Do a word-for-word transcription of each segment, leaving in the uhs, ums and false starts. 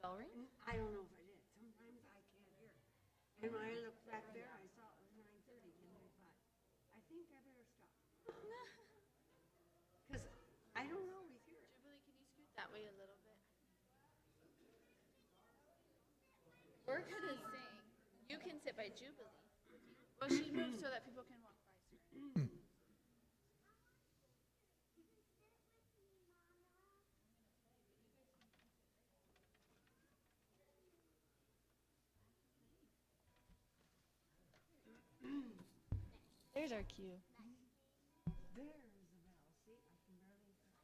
bell ring? I don't know if I did. Sometimes I can't hear. And when I looked back there, I saw it was nine thirty, and I thought, I think I better stop. Because I don't always hear it. Jubilee, can you scoot that way a little bit? We're gonna sing. You can sit by Jubilee. Well, she moved so that people can walk by. There's our cue. There's a bell. See, I can barely hear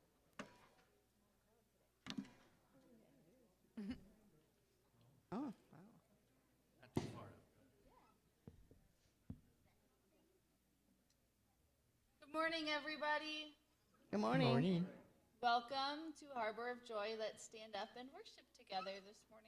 it. Oh, wow. Not too far up. Good morning, everybody. Good morning. Morning. Welcome to Harbor of Joy. Let's stand up and worship together this morning.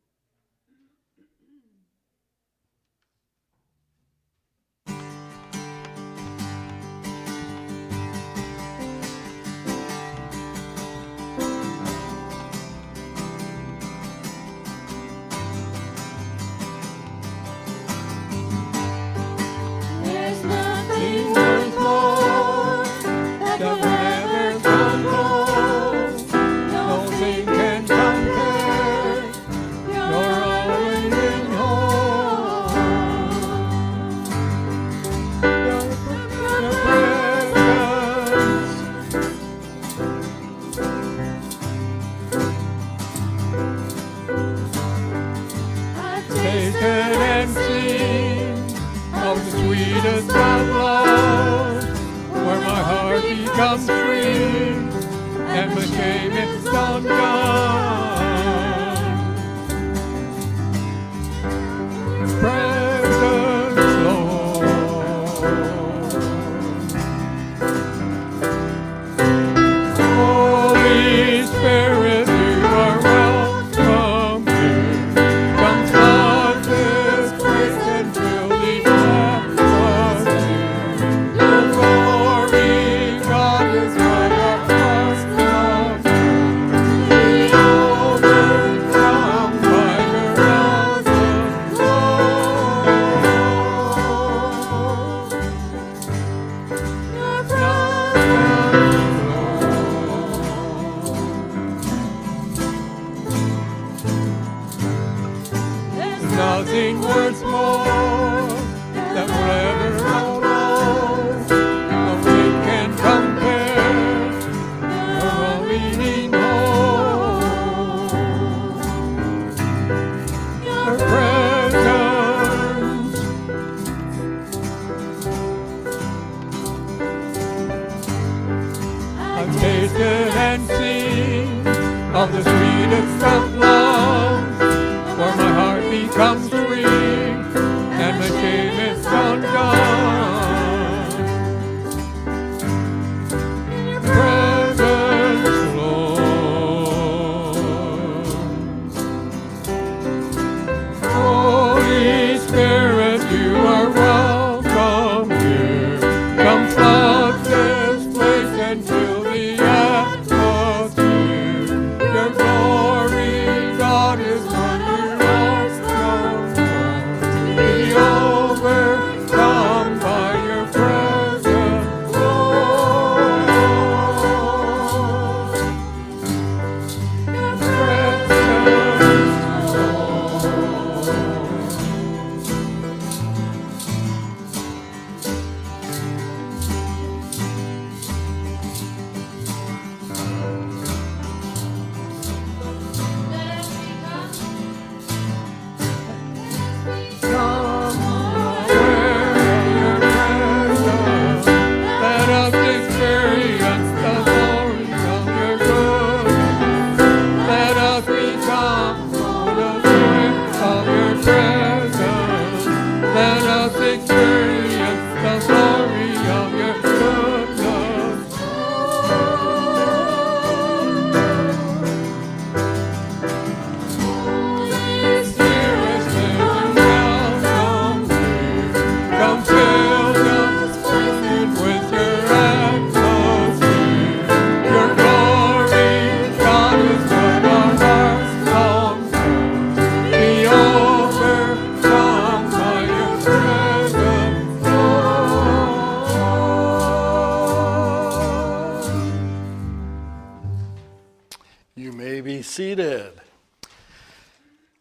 There's nothing worth more that will ever come close. Nothing can compare. You're always in home. Your, your presence. I've tasted and seen of the sweetest of love, where my heart becomes free and my shame is undone. Presence, Lord. Holy Spirit, you are welcome here. Come flood this place and fill the atmosphere. Your glory, God, is what our hearts long for. Be overcome by your awesome love. Your presence, there's nothing worth more that will ever outlaw. Nothing can compare. You're only home. Your presence. I've tasted and seen of the sweetest of love, where my heart becomes free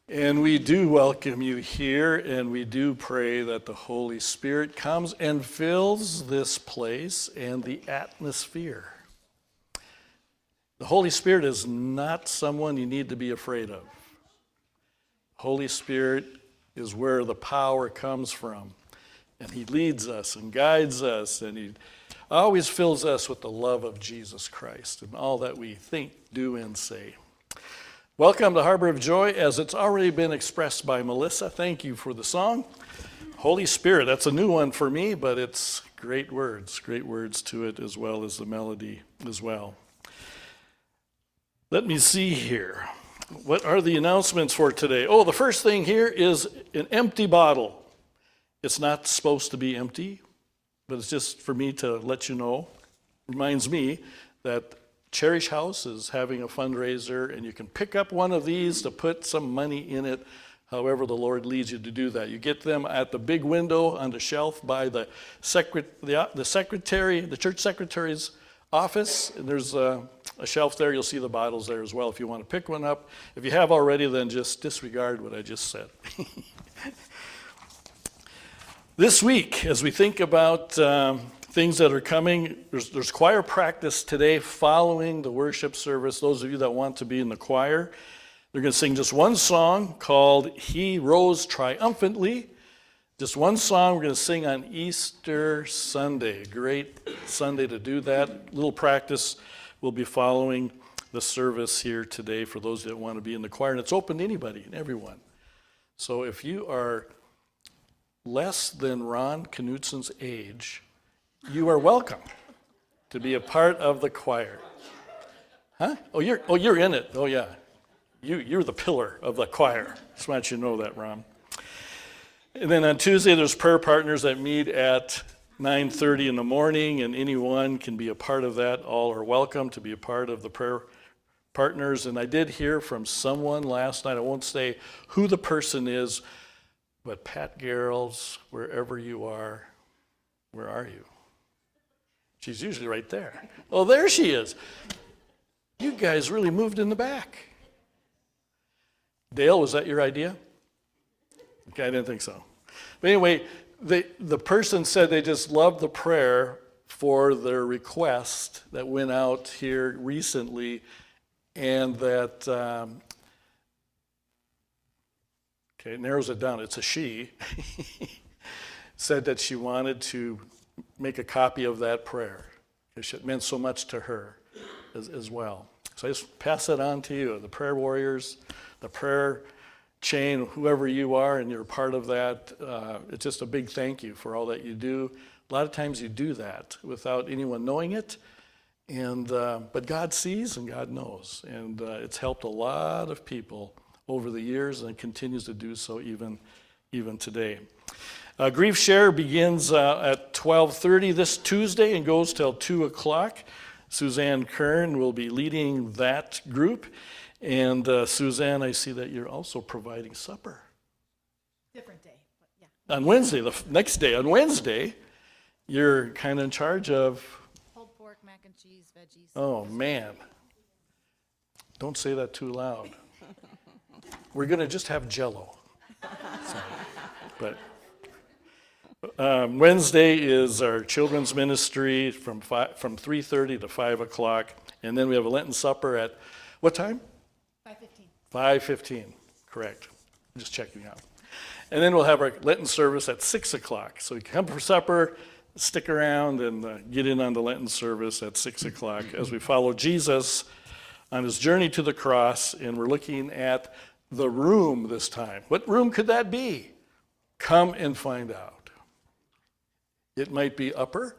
And we do welcome you here, and we do pray that the Holy Spirit comes and fills this place and the atmosphere. The Holy Spirit is not someone you need to be afraid of. Holy Spirit is where the power comes from, and he leads us and guides us, and he always fills us with the love of Jesus Christ and all that we think, do, and say. Welcome to Harbor of Joy, as it's already been expressed by Melissa. Thank you for the song. Holy Spirit, that's a new one for me, but it's great words, great words to it, as well as the melody as well. Let me see here. What are the announcements for today? Oh, the first thing here is an empty bottle. It's not supposed to be empty, but it's just for me to let you know. Reminds me that Cherish House is having a fundraiser, and you can pick up one of these to put some money in it, however the Lord leads you to do that. You get them at the big window on the shelf by the, secret, the, the secretary, the church secretary's office, and there's a, a shelf there. You'll see the bottles there as well if you want to pick one up. If you have already, then just disregard what I just said. This week, as we think about um, things that are coming, there's, there's choir practice today following the worship service. Those of you that want to be in the choir, they're going to sing just one song called He Rose Triumphantly. Just one song we're going to sing on Easter Sunday. Great Sunday to do that. Little practice will be following the service here today for those that want to be in the choir. And it's open to anybody and everyone. So if you are less than Ron Knutsen's age, you are welcome to be a part of the choir. Huh? Oh, you're oh you're in it. Oh yeah. You you're the pillar of the choir. Just want you to know that, Ron. And then on Tuesday there's prayer partners that meet at nine thirty in the morning, and anyone can be a part of that. All are welcome to be a part of the prayer partners. And I did hear from someone last night, I won't say who the person is, but Pat Garrels, wherever you are, where are you? She's usually right there. Oh, there she is. You guys really moved in the back. Dale, was that your idea? Okay, I didn't think so. But anyway, they, the person said they just loved the prayer for their request that went out here recently, and that, um, okay, it narrows it down. It's a she. Said that she wanted to make a copy of that prayer because it meant so much to her as, as well. So I just pass it on to you, the prayer warriors, the prayer chain, whoever you are, and you're a part of that. Uh, it's just a big thank you for all that you do. A lot of times you do that without anyone knowing it, and uh, but God sees and God knows, and uh, it's helped a lot of people over the years and continues to do so even, even today. Uh, Grief Share begins uh, at twelve thirty this Tuesday and goes till two o'clock. Suzanne Kern will be leading that group. And uh, Suzanne, I see that you're also providing supper. Different day, but yeah. On Wednesday, the f- next day, on Wednesday, you're kind of in charge of... Pulled pork, mac and cheese, veggies. Oh, man. Don't say that too loud. We're going to just have Jell-O. So, but... Um, Wednesday is our children's ministry from five, from three thirty to five o'clock, and then we have a Lenten supper at what time? five fifteen. five fifteen, correct. Just checking out. And then we'll have our Lenten service at six o'clock. So you can come for supper, stick around, and uh, get in on the Lenten service at six o'clock as we follow Jesus on his journey to the cross, and we're looking at the room this time. What room could that be? Come and find out. It might be upper,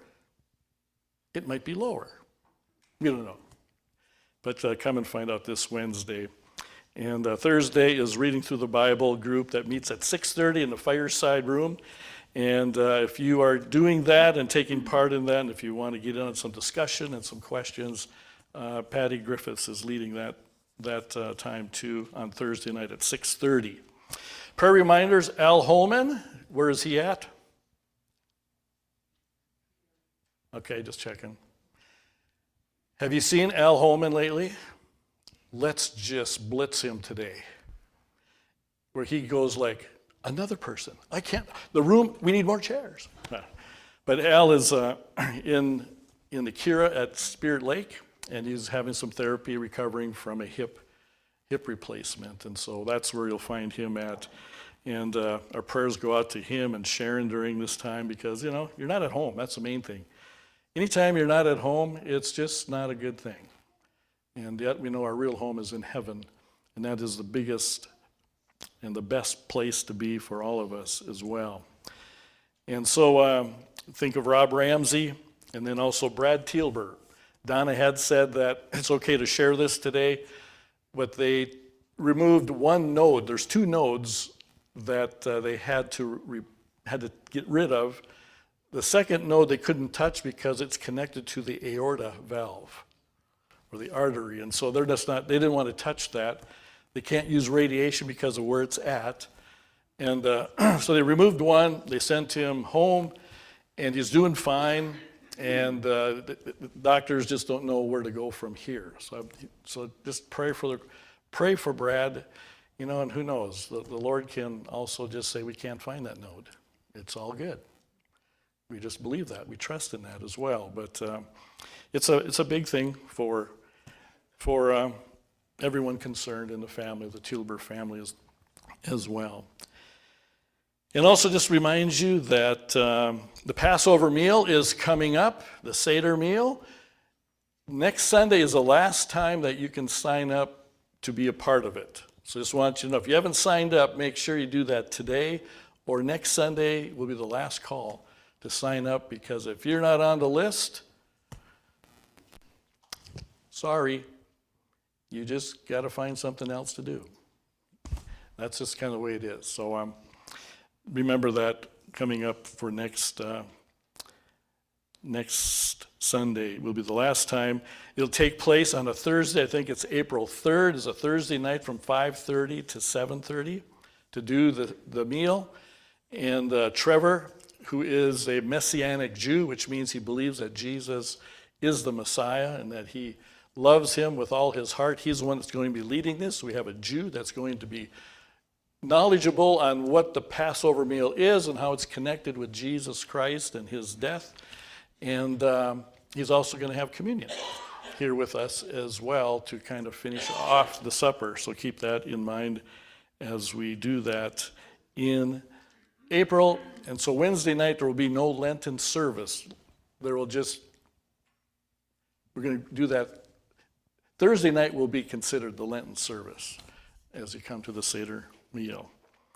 it might be lower. We don't know. But uh, come and find out this Wednesday. And uh, Thursday is Reading Through the Bible group that meets at six thirty in the fireside room. And uh, if you are doing that and taking part in that, and if you want to get in on some discussion and some questions, uh, Patty Griffiths is leading that, that uh, time too on Thursday night at six thirty. Prayer reminders, Al Holman, where is he at? Okay, just checking. Have you seen Al Holman lately? Let's just blitz him today. where he goes like, another person. I can't, the room, we need more chairs. But Al is uh, in, in the Kira at Spirit Lake, and he's having some therapy recovering from a hip hip replacement. And so that's where you'll find him at. And uh, our prayers go out to him and Sharon during this time because, you know, you're not at home. That's the main thing. Anytime you're not at home, it's just not a good thing. And yet we know our real home is in heaven, and that is the biggest and the best place to be for all of us as well. And so um, think of Rob Ramsey and then also Brad Teelber. Donna had said that it's okay to share this today, but they removed one node. There's two nodes that uh, they had to re- had to get rid of. The second node they couldn't touch because it's connected to the aorta valve or the artery, and so they're just not. They didn't want to touch that. They can't use radiation because of where it's at, and uh, so they removed one. They sent him home, and he's doing fine. And uh, the, the doctors just don't know where to go from here. So, so just pray for the, pray for Brad, you know. And who knows? The, the Lord can also just say we can't find that node. It's all good. We just believe that. We trust in that as well. But um, it's a it's a big thing for for um, everyone concerned in the family, the Teelber family as as well. And also just reminds you that um, the Passover meal is coming up, the Seder meal. Next Sunday is the last time that you can sign up to be a part of it. So just want you to know, if you haven't signed up, make sure you do that today, or next Sunday will be the last call to sign up, because if you're not on the list, sorry, you just got to find something else to do. That's just kind of the way it is. So um. Remember that coming up for next uh, next Sunday will be the last time. It'll take place on a Thursday. I think it's April third. It's a Thursday night from five thirty to seven thirty to do the, the meal. And uh, Trevor, who is a Messianic Jew, which means he believes that Jesus is the Messiah and that he loves him with all his heart. He's the one that's going to be leading this. We have a Jew that's going to be knowledgeable on what the Passover meal is and how it's connected with Jesus Christ and his death. And um, he's also going to have communion here with us as well to kind of finish off the supper. So keep that in mind as we do that in April. And so Wednesday night, there will be no Lenten service. There will just, we're going to do that. Thursday night will be considered the Lenten service as you come to the Seder meal.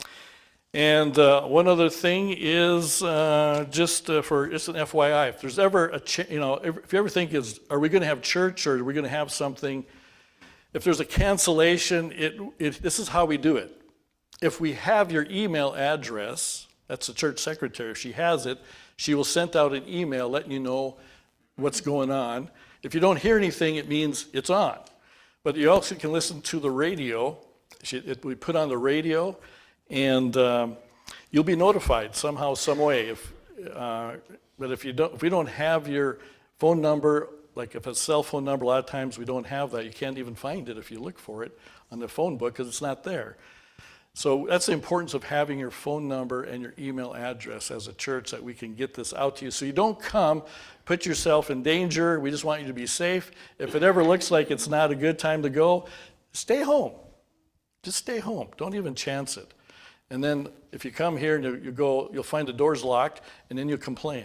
And uh, one other thing is uh, just uh, for just an F Y I, if there's ever a ch- you know if you ever think is are we going to have church or are we going to have something, if there's a cancellation, it, it this is how we do it. If we have your email address, that's the church secretary. If she has it, she will send out an email letting you know what's going on. If you don't hear anything, it means it's on. But you also can listen to the radio. It, we put on the radio, and um, you'll be notified somehow, some way. If, uh, but if you don't, if we don't have your phone number, like if it's a cell phone number, a lot of times we don't have that. You can't even find it if you look for it on the phone book because it's not there. So that's the importance of having your phone number and your email address as a church, that we can get this out to you. So you don't come, put yourself in danger. We just want you to be safe. If it ever looks like it's not a good time to go, stay home. Just stay home. Don't even chance it. And then if you come here and you, you go, you'll find the doors locked, and then you'll complain.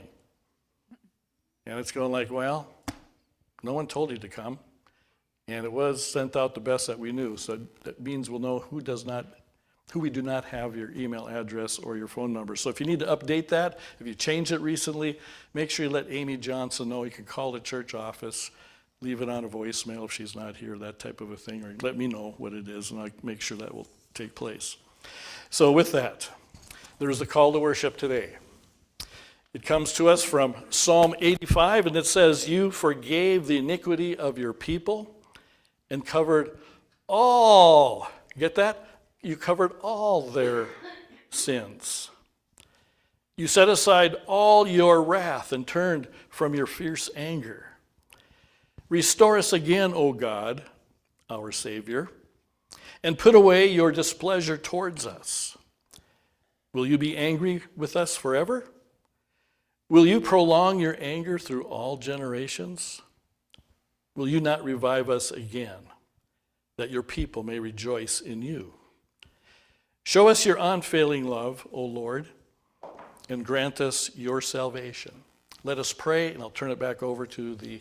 And it's going like, well, no one told you to come. And it was sent out the best that we knew. So that means we'll know who does not, who we do not have your email address or your phone number. So if you need to update that, if you changed it recently, make sure you let Amy Johnson know. You can call the church office, leave it on a voicemail if she's not here, that type of a thing, or let me know what it is, and I'll make sure that will take place. So with that, there's the call to worship today. It comes to us from Psalm eighty-five, and it says, "You forgave the iniquity of your people and covered all," get that? You covered all their sins. "You set aside all your wrath and turned from your fierce anger. Restore us again, O God, our Savior, and put away your displeasure towards us? Will you be angry with us forever? Will you prolong your anger through all generations? Will you not revive us again, that your people may rejoice in you? Show us your unfailing love, O Lord, and grant us your salvation. Let us pray, and I'll turn it back over to the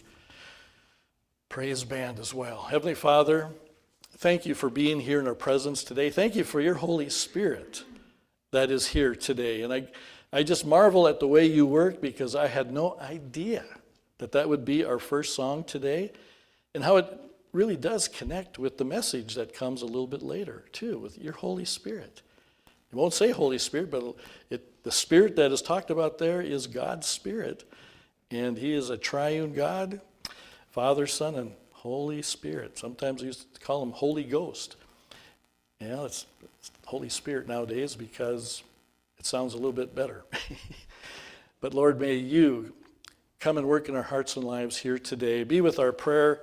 praise band as well. Heavenly Father, thank you for being here in our presence today. Thank you for your Holy Spirit that is here today. And I, I just marvel at the way you work, because I had no idea that that would be our first song today, and how it really does connect with the message that comes a little bit later too, with your Holy Spirit. It won't say Holy Spirit, but it, the Spirit that is talked about there is God's Spirit, and he is a triune God, Father, Son, and Holy Spirit. Sometimes we used to call him Holy Ghost. Yeah, it's, it's Holy Spirit nowadays because it sounds a little bit better. But Lord, may you come and work in our hearts and lives here today. Be with our prayer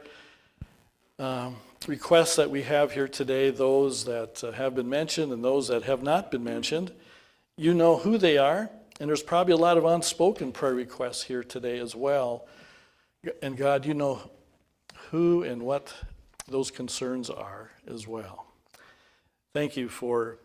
um, requests that we have here today, those that uh, have been mentioned and those that have not been mentioned. You know who they are, and there's probably a lot of unspoken prayer requests here today as well. And God, you know who and what those concerns are as well. Thank you for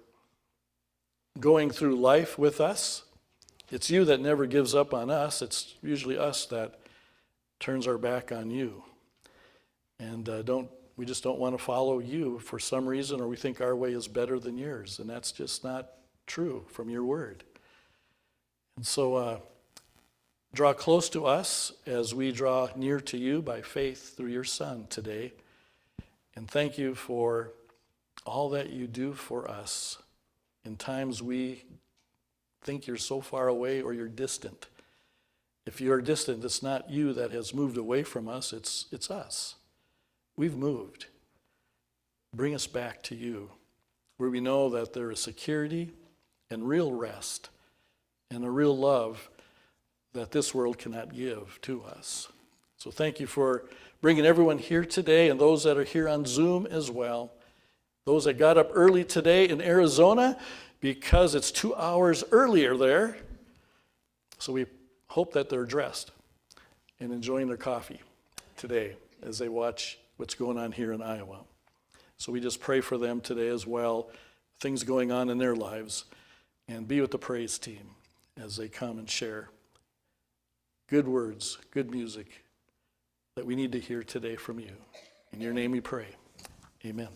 going through life with us. It's you that never gives up on us. It's usually us that turns our back on you. And uh, don't we just don't want to follow you for some reason, or we think our way is better than yours. And that's just not true from your word. And so uh, draw close to us as we draw near to you by faith through your Son today. And thank you for all that you do for us in times we think you're so far away or you're distant. If you're distant, it's not you that has moved away from us, it's it's us. We've moved. Bring us back to you, where we know that there is security and real rest and a real love that this world cannot give to us. So thank you for bringing everyone here today, and those that are here on Zoom as well. Those that got up early today in Arizona, because it's two hours earlier there. So we hope that they're dressed and enjoying their coffee today as they watch what's going on here in Iowa. So we just pray for them today as well, things going on in their lives, and be with the praise team as they come and share good words, good music that we need to hear today from you. In your name we pray. Amen.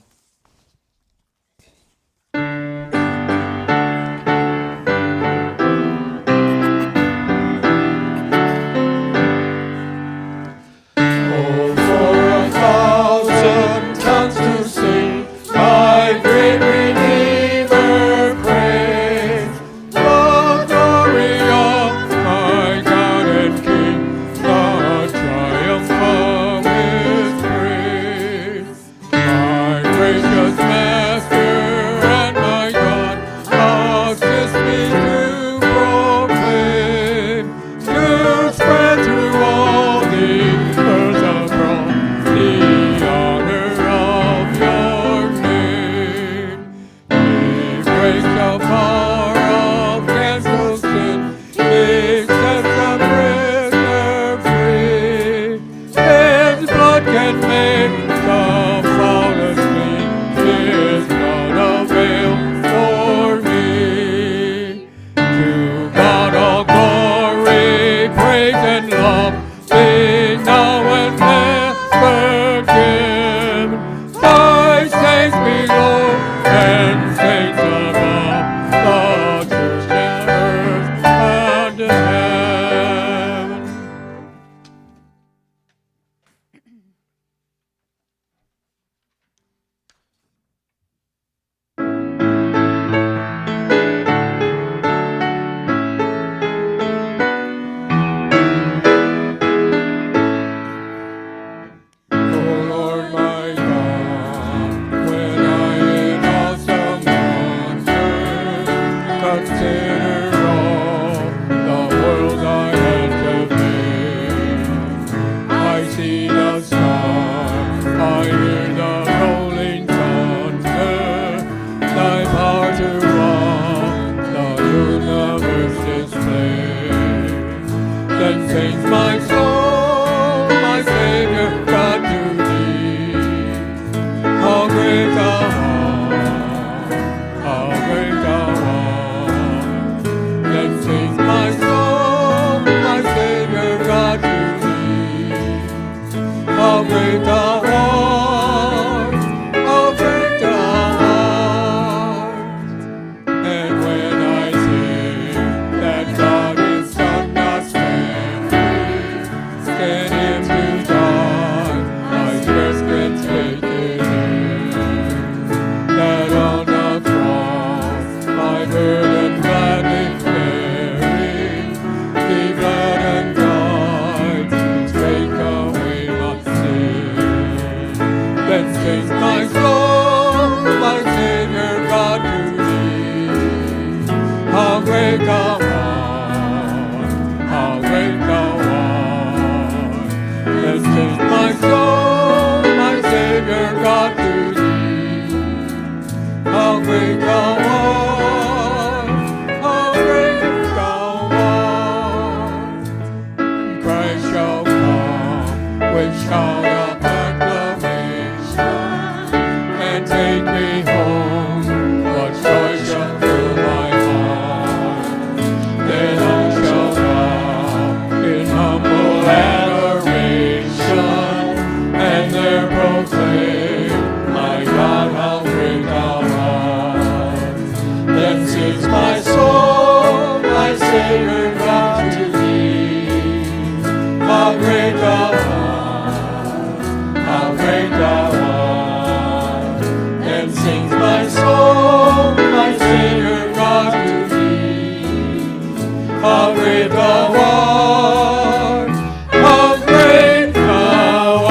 sings my soul, my Savior God to thee. How great thou art, how great thou art. Then sings my soul, my Savior God to thee. How great thou art, how great thou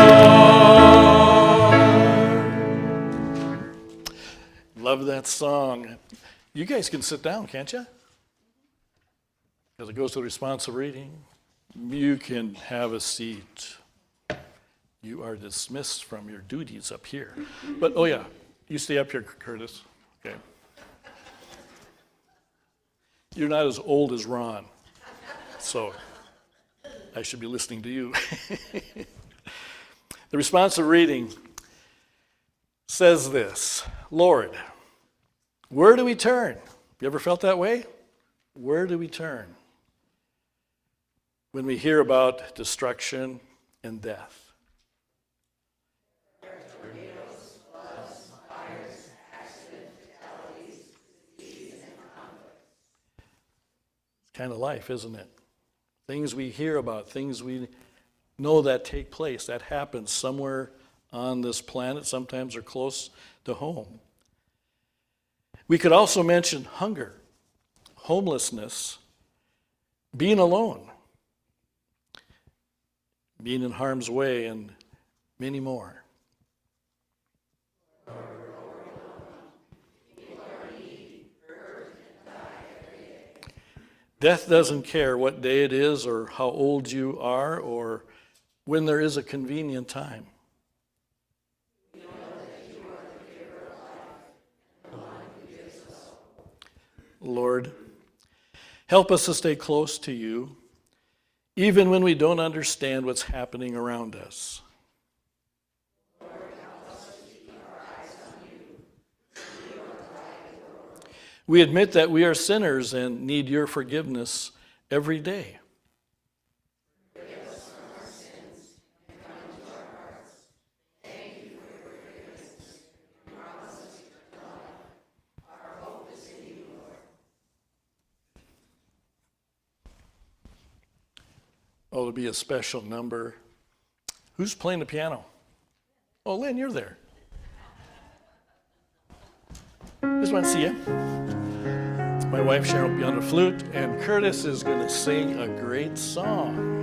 art. Love that song. You guys can sit down, can't you? As it goes to the responsive reading, you can have a seat. You are dismissed from your duties up here. But, oh yeah, you stay up here, Curtis. Okay. You're not as old as Ron, so I should be listening to you. The responsive reading says this: Lord, where do we turn? You ever felt that way? Where do we turn when we hear about destruction and death? It's kind of life, isn't it? Things we hear about, things we know that take place, that happens somewhere on this planet, sometimes are close to home. We could also mention hunger, homelessness, being alone, being in harm's way, and many more. Death doesn't care what day it is or how old you are or when there is a convenient time. Lord, help us to stay close to you, even when we don't understand what's happening around us. We admit that we are sinners and need your forgiveness every day. Oh, it'll be a special number. Who's playing the piano? Oh, Lynn, you're there. Just want to see you. My wife Sharon will be on the flute, and Curtis is going to sing a great song.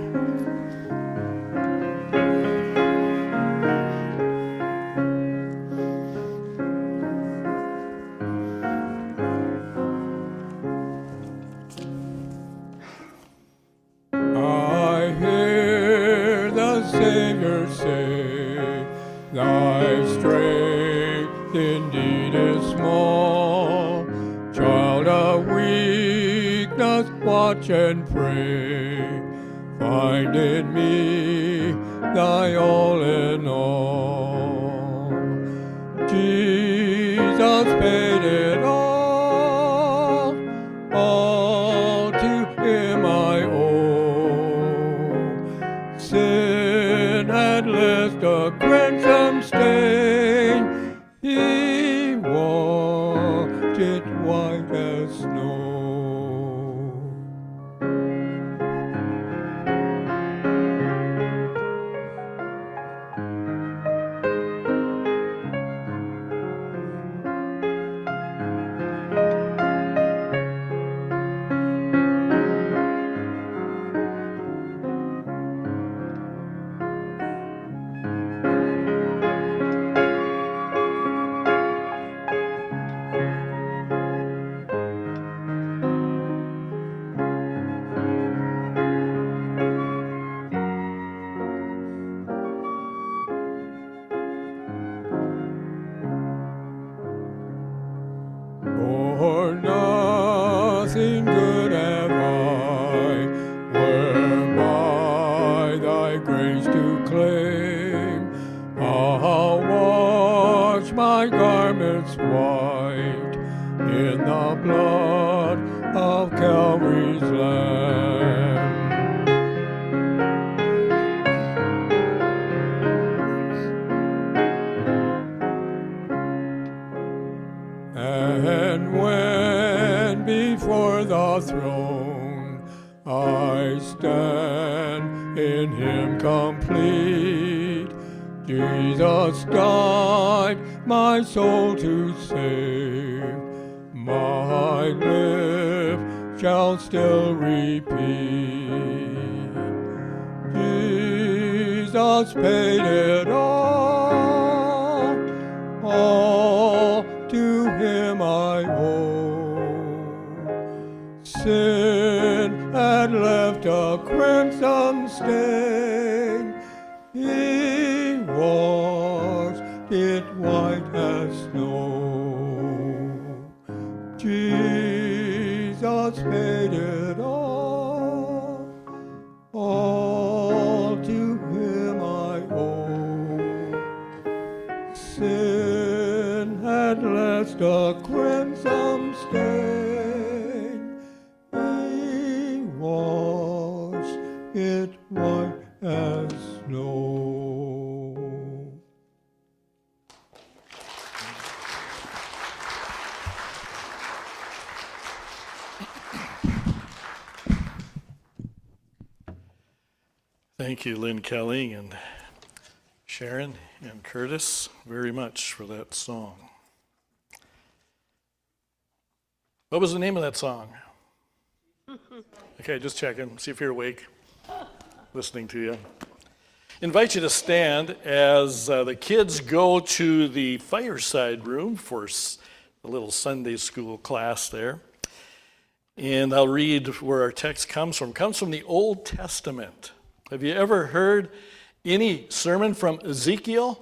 I hear the Savior say, thy strength indeed is small. Child of weakness, watch and pray. Find in me thy all in all. Jesus paid it all, all to him I owe. Sin had left a crimson stain, he washed it white as snow. For nothing good have I, whereby thy grace to claim. I'll wash my garments white in the blood of Calvary's Lamb. And when before the throne. I stand in him complete. Jesus died my soul to save. My lips shall still repeat. Jesus paid it all, all to him I owe. Sin had left a crimson stain, he washed it white as snow. Jesus paid it all, all to him I owe. Sin had left a crimson stain, he washed it white as snow. Thank you, Lynn Kelly and Sharon and Curtis, very much for that song. What was the name of that song? Okay, just checking, see if you're awake, listening to you. Invite you to stand as uh, the kids go to the fireside room for s- a little Sunday school class there. And I'll read where our text comes from. It comes from the Old Testament. Have you ever heard any sermon from Ezekiel?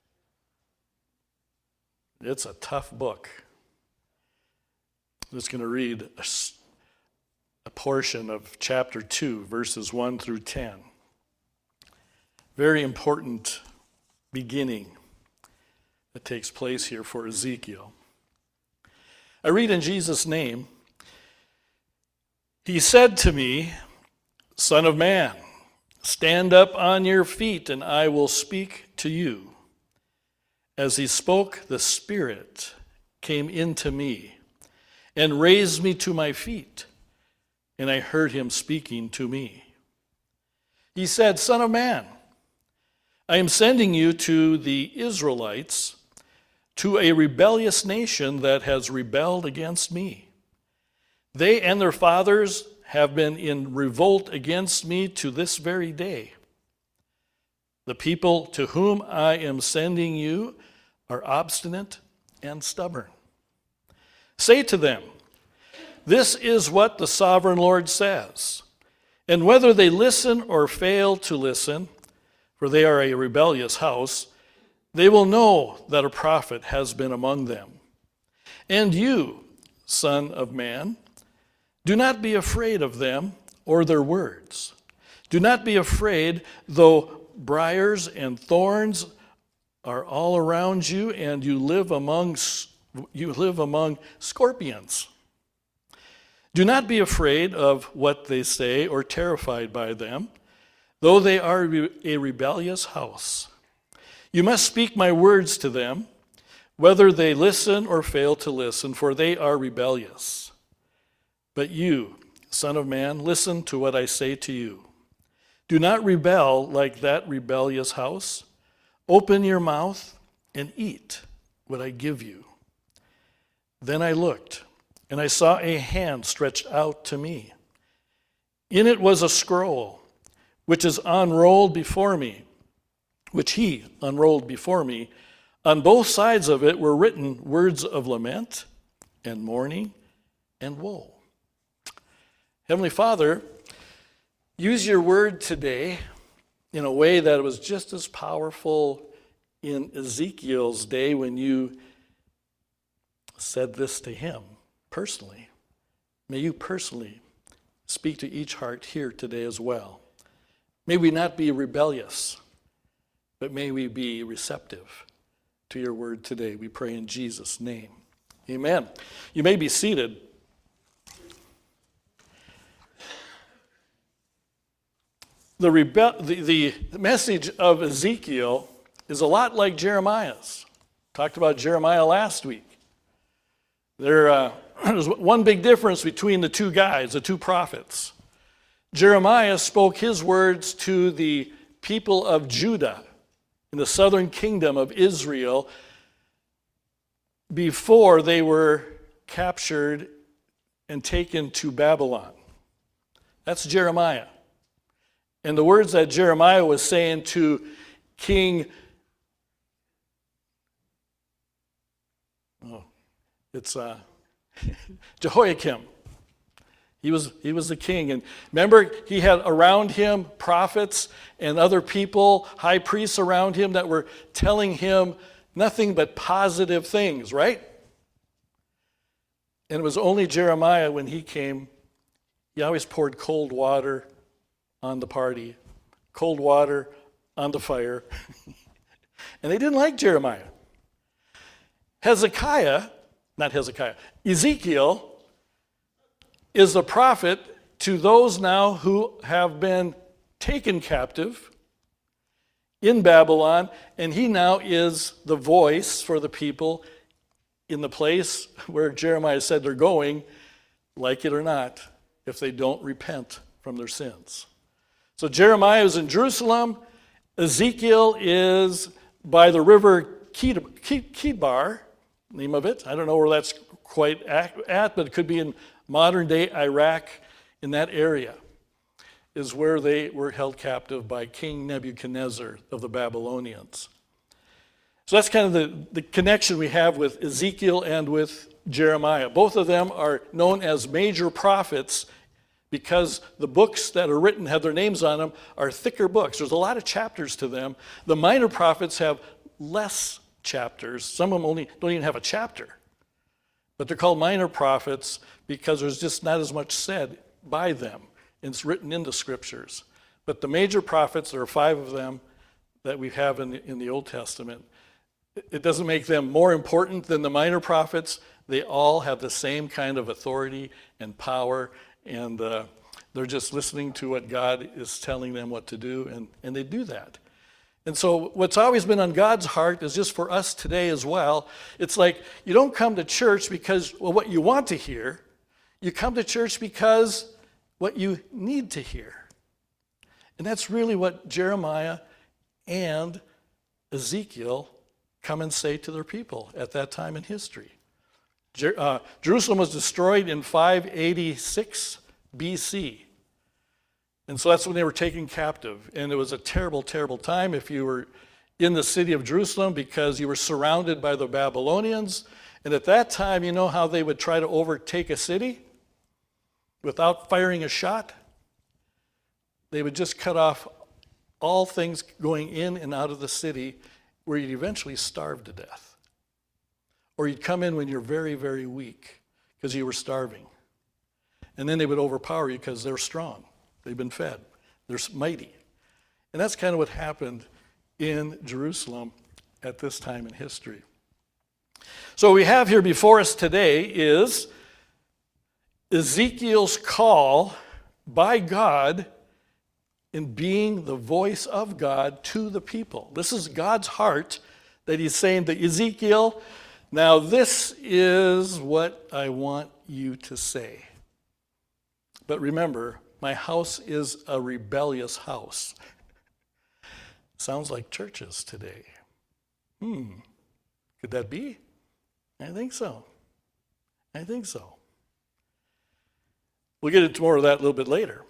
It's a tough book. I'm just going to read a, a portion of chapter two, verses one through ten. Very important beginning that takes place here for Ezekiel. I read in Jesus' name. He said to me, Son of man, stand up on your feet, and I will speak to you. As he spoke, the Spirit came into me and raised me to my feet, and I heard him speaking to me. He said, Son of man, I am sending you to the Israelites, to a rebellious nation that has rebelled against me. They and their fathers have been in revolt against me to this very day. The people to whom I am sending you are obstinate and stubborn. Say to them, this is what the sovereign Lord says. And whether they listen or fail to listen, for they are a rebellious house, they will know that a prophet has been among them. And you, Son of man, do not be afraid of them or their words. Do not be afraid, though briars and thorns are all around you, and you live among you live among scorpions. Do not be afraid of what they say or terrified by them, though they are a rebellious house. You must speak my words to them, whether they listen or fail to listen, for they are rebellious. But you, Son of man, listen to what I say to you. Do not rebel like that rebellious house. Open your mouth and eat what I give you. Then I looked, and I saw a hand stretched out to me. In it was a scroll, which is unrolled before me, which he unrolled before me. On both sides of it were written words of lament and mourning and woe. Heavenly Father, use your word today in a way that was just as powerful in Ezekiel's day when you said this to him personally. May you personally speak to each heart here today as well. May we not be rebellious, but may we be receptive to your word today. We pray in Jesus' name. Amen. You may be seated. The, rebe- the, the message of Ezekiel is a lot like Jeremiah's. Talked about Jeremiah last week. There, uh, there's one big difference between the two guys, the two prophets. Jeremiah spoke his words to the people of Judah in the southern kingdom of Israel before they were captured and taken to Babylon. That's Jeremiah. And the words that Jeremiah was saying to King, oh, it's uh, Jehoiakim. He was, he was the king. And remember, he had around him prophets and other people, high priests around him that were telling him nothing but positive things, right? And it was only Jeremiah, when he came, he always poured cold water on the party, cold water on the fire. And they didn't like Jeremiah. Hezekiah, not Hezekiah, Ezekiel is the prophet to those now who have been taken captive in Babylon, and he now is the voice for the people in the place where Jeremiah said they're going, like it or not, if they don't repent from their sins. So Jeremiah is in Jerusalem. Ezekiel is by the river Kidbar, name of it. I don't know where that's quite at, but it could be in modern-day Iraq. In that area is where they were held captive by King Nebuchadnezzar of the Babylonians. So that's kind of the, the connection we have with Ezekiel and with Jeremiah. Both of them are known as major prophets because the books that are written, have their names on them, are thicker books. There's a lot of chapters to them. The minor prophets have less chapters. Some of them only don't even have a chapter. But they're called minor prophets because there's just not as much said by them. It's written in the scriptures. But the major prophets, there are five of them that we have in the, in the Old Testament. It doesn't make them more important than the minor prophets. They all have the same kind of authority and power, and uh, they're just listening to what God is telling them what to do, and, and they do that. And so what's always been on God's heart is just for us today as well. It's like you don't come to church because, well, what you want to hear. You come to church because what you need to hear. And that's really what Jeremiah and Ezekiel come and say to their people at that time in history. Jer- uh, Jerusalem was destroyed in five eighty-six B C. And so that's when they were taken captive. And it was a terrible, terrible time if you were in the city of Jerusalem because you were surrounded by the Babylonians. And at that time, you know how they would try to overtake a city without firing a shot? They would just cut off all things going in and out of the city, where you'd eventually starve to death. Or you'd come in when you're very, very weak because you were starving. And then they would overpower you because they're strong. They've been fed. They're mighty. And that's kind of what happened in Jerusalem at this time in history. So what we have here before us today is Ezekiel's call by God in being the voice of God to the people. This is God's heart that he's saying to Ezekiel, now this is what I want you to say. But remember, my house is a rebellious house. Sounds like churches today. Hmm, could that be? I think so. I think so. We'll get into more of that a little bit later.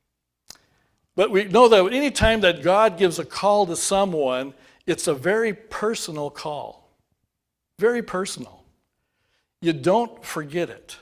But we know that any time that God gives a call to someone, it's a very personal call. Very personal. You don't forget it.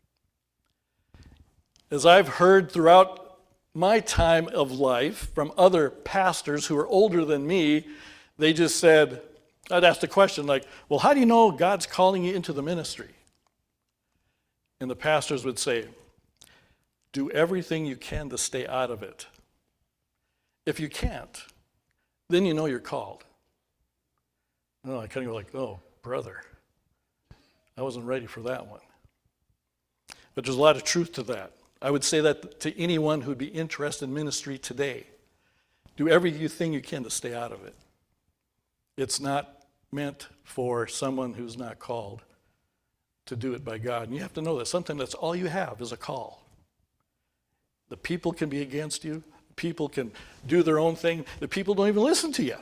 As I've heard throughout my time of life from other pastors who are older than me, they just said, I'd ask the question like, well, how do you know God's calling you into the ministry? And the pastors would say, do everything you can to stay out of it. If you can't, then you know you're called. No, I kind of go like, oh, brother, I wasn't ready for that one. But there's a lot of truth to that. I would say that to anyone who'd be interested in ministry today. Do everything you can to stay out of it. It's not meant for someone who's not called to do it by God. And you have to know that sometimes that's all you have is a call. The people can be against you. People can do their own thing. The people don't even listen to you.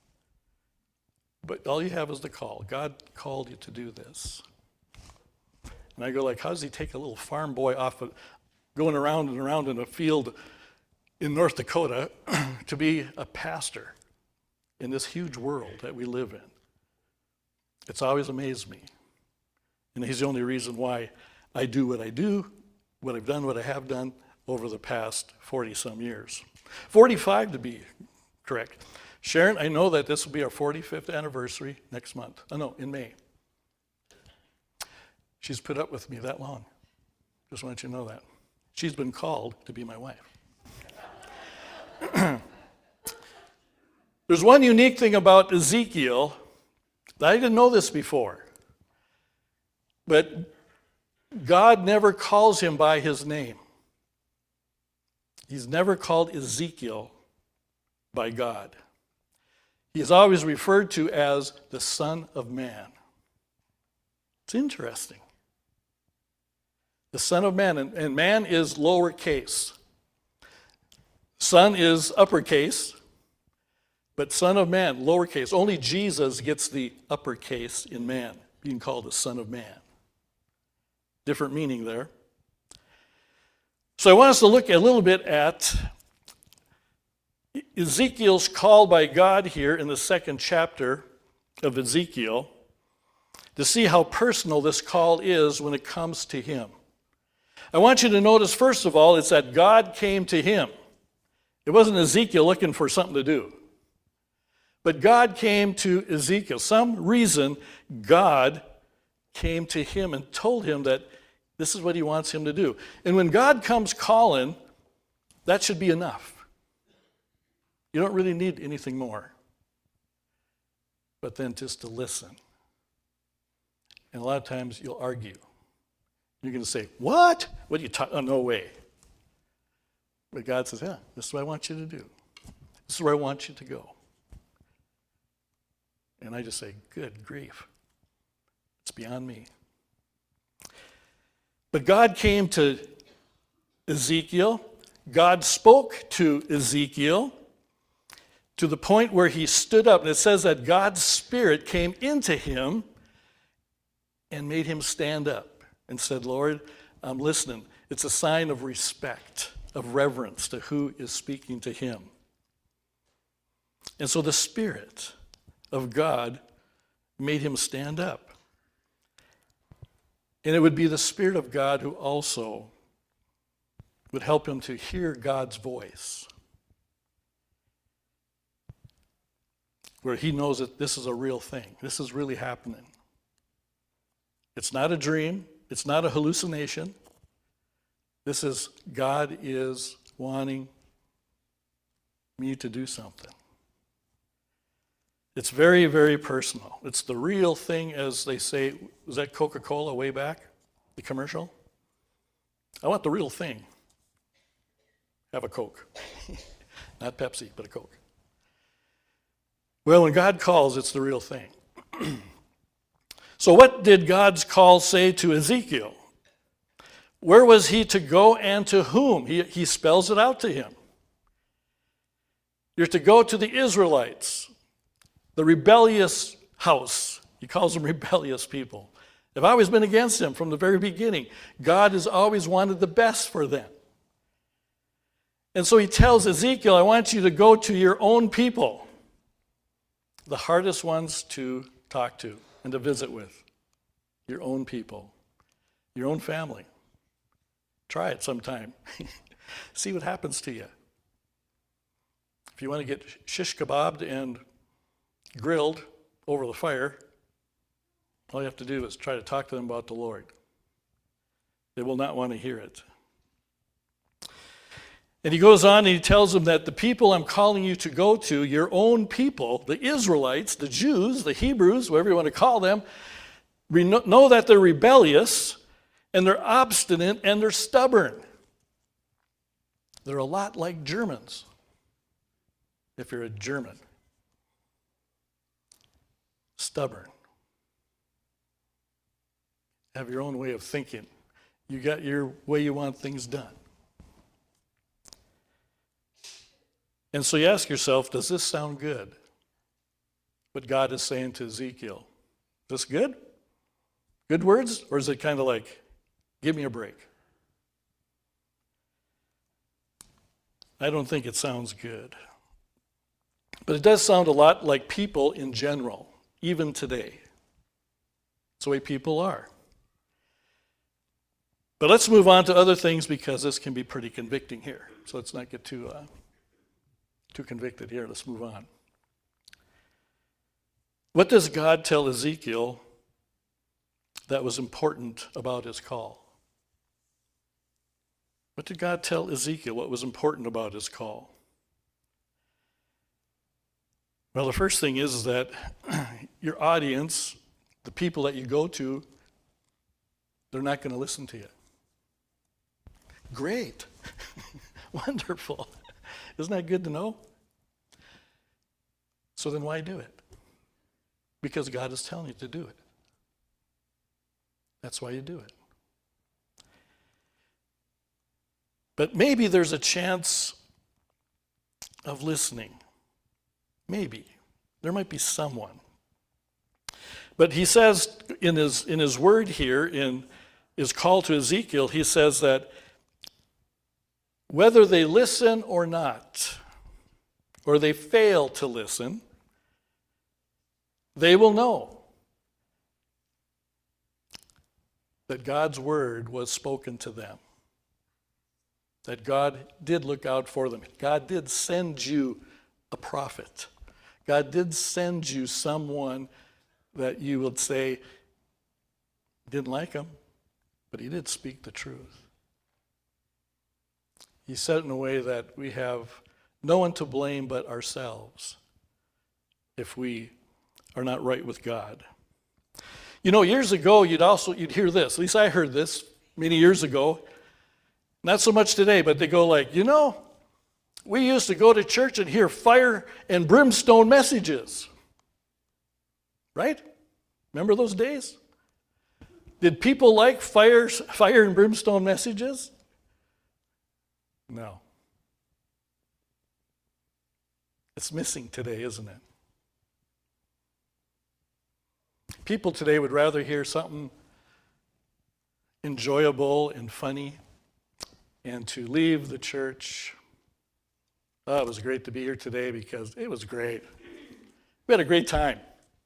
But all you have is the call. God called you to do this. And I go like, how does he take a little farm boy off of going around and around in a field in North Dakota to be a pastor in this huge world that we live in? It's always amazed me. And he's the only reason why I do what I do, what I've done, what I have done over the past forty-some years. forty-five to be correct. Sharon, I know that this will be our forty-fifth anniversary next month. Oh, no, in May. She's put up with me that long. Just want you to know that. She's been called to be my wife. There's one unique thing about Ezekiel. I didn't know this before. But God never calls him by his name. He's never called Ezekiel by God. He is always referred to as the Son of Man. It's interesting. The Son of Man, and, and man is lowercase. Son is uppercase, but Son of Man, lowercase. Only Jesus gets the uppercase in man, being called the Son of Man. Different meaning there. So I want us to look a little bit at Ezekiel's call by God here in the second chapter of Ezekiel to see how personal this call is when it comes to him. I want you to notice, first of all, it's that God came to him. It wasn't Ezekiel looking for something to do. But God came to Ezekiel. Some reason God came to him and told him that this is what he wants him to do. And when God comes calling, that should be enough. You don't really need anything more. But then just to listen. And a lot of times you'll argue. You're going to say, what? What are you talking? Oh, no way. But God says, yeah, this is what I want you to do. This is where I want you to go. And I just say, good grief. It's beyond me. But God came to Ezekiel. God spoke to Ezekiel to the point where he stood up. And it says that God's Spirit came into him and made him stand up and said, Lord, I'm listening. It's a sign of respect, of reverence to who is speaking to him. And so the Spirit of God made him stand up. And it would be the Spirit of God who also would help him to hear God's voice, where he knows that this is a real thing. This is really happening. It's not a dream. It's not a hallucination. This is God is wanting me to do something. It's very, very personal. It's the real thing, as they say. Was that Coca-Cola way back? The commercial? I want the real thing. Have a Coke. Not Pepsi, but a Coke. Well, when God calls, it's the real thing. So what did God's call say to Ezekiel? Where was he to go and to whom? He, he spells it out to him. You're to go to the Israelites, the rebellious house. He calls them rebellious people. I've always been against them from the very beginning. God has always wanted the best for them. And so he tells Ezekiel, I want you to go to your own people, the hardest ones to talk to and to visit with, your own people, your own family. Try it sometime. See what happens to you. If you want to get shish kebabbed and grilled over the fire, all you have to do is try to talk to them about the Lord. They will not want to hear it. And he goes on and he tells them that the people I'm calling you to go to, your own people, the Israelites, the Jews, the Hebrews, whatever you want to call them, know that they're rebellious and they're obstinate and they're stubborn. They're a lot like Germans, if you're a German. Stubborn. have your own way of thinking. You got your way you want things done. And so you ask yourself, does this sound good? What God is saying to Ezekiel. Is this good? Good words? Or is it kind of like, give me a break? I don't think it sounds good. But it does sound a lot like people in general, even today. It's the way people are. But let's move on to other things because this can be pretty convicting here. So let's not get too, uh, too convicted here. Let's move on. What does God tell Ezekiel that was important about his call? What did God tell Ezekiel what was important about his call? Well, the first thing is that your audience, the people that you go to, they're not going to listen to you. Great. Wonderful. Isn't that good to know? So then why do it? Because God is telling you to do it. That's why you do it. But maybe there's a chance of listening. Maybe. There might be someone. But he says in his, in his word here, in his call to Ezekiel, he says that whether they listen or not, or they fail to listen, they will know that God's word was spoken to them. That God did look out for them. God did send you a prophet. God did send you someone that you would say didn't like him, but he did speak the truth. He said it in a way that we have no one to blame but ourselves if we are not right with God. You know, years ago, you'd also, you'd hear this. At least I heard this many years ago. Not so much today, but they go like, you know, we used to go to church and hear fire and brimstone messages. Right? Remember those days? Did people like fires, fire and brimstone messages? No. It's missing today, isn't it? People today would rather hear something enjoyable and funny and to leave the church. Oh, it was great to be here today because it was great. We had a great time.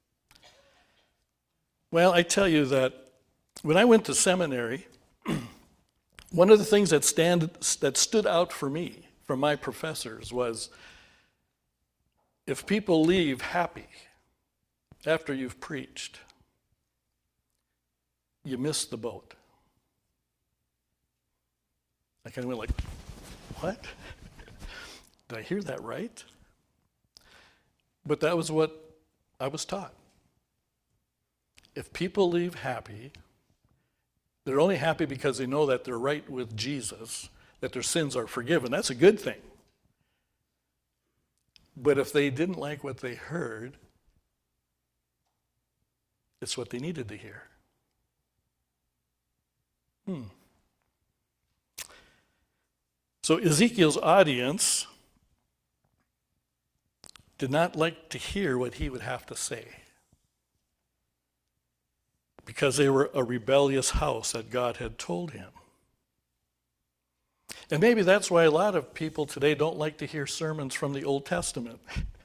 Well, I tell you that when I went to seminary, one of the things that, stand, that stood out for me from my professors was if people leave happy after you've preached, you missed the boat. I kind of went like, what? Did I hear that right? But that was what I was taught. If people leave happy, they're only happy because they know that they're right with Jesus, that their sins are forgiven. That's a good thing. But if they didn't like what they heard, it's what they needed to hear. Hmm. So Ezekiel's audience did not like to hear what he would have to say because they were a rebellious house that God had told him. And maybe that's why a lot of people today don't like to hear sermons from the Old Testament.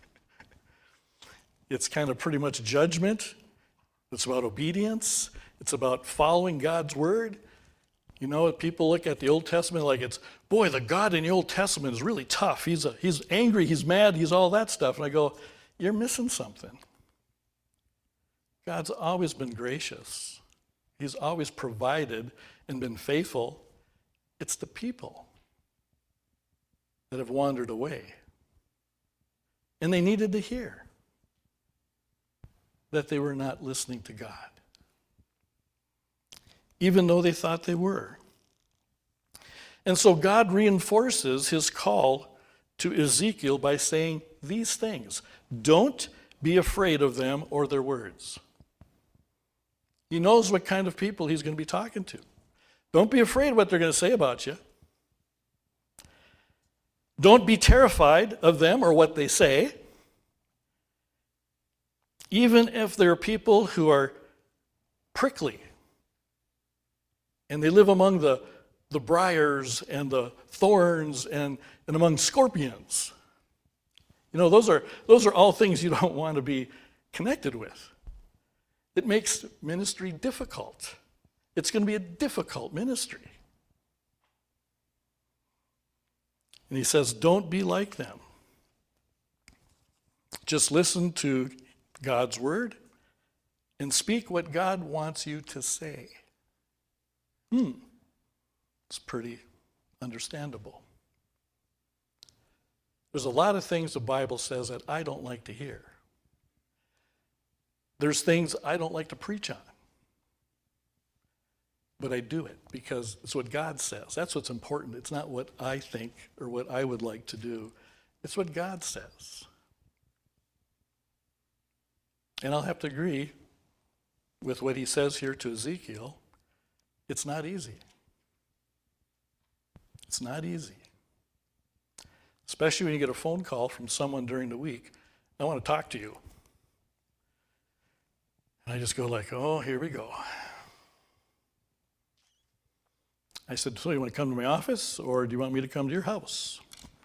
It's kind of pretty much judgment. It's about obedience. It's about following God's word. You know, people look at the Old Testament like it's, boy, the God in the Old Testament is really tough. He's a, he's angry, he's mad, he's all that stuff. And I go, you're missing something. God's always been gracious. He's always provided and been faithful. It's the people that have wandered away. And they needed to hear that they were not listening to God, even though they thought they were. And so God reinforces his call to Ezekiel by saying these things. Don't be afraid of them or their words. He knows what kind of people he's going to be talking to. Don't be afraid what they're going to say about you. Don't be terrified of them or what they say. Even if there are people who are prickly and they live among the, the briars and the thorns and, and among scorpions. You know, those are, those are all things you don't want to be connected with. It makes ministry difficult. It's going to be a difficult ministry. And he says, don't be like them. Just listen to God's word and speak what God wants you to say. Hmm. It's pretty understandable. There's a lot of things the Bible says that I don't like to hear. There's things I don't like to preach on. But I do it because it's what God says. That's what's important. It's not what I think or what I would like to do. It's what God says. And I'll have to agree with what he says here to Ezekiel. It's not easy. It's not easy. Especially when you get a phone call from someone during the week. I want to talk to you. And I just go like, oh, here we go. I said, so you want to come to my office or do you want me to come to your house?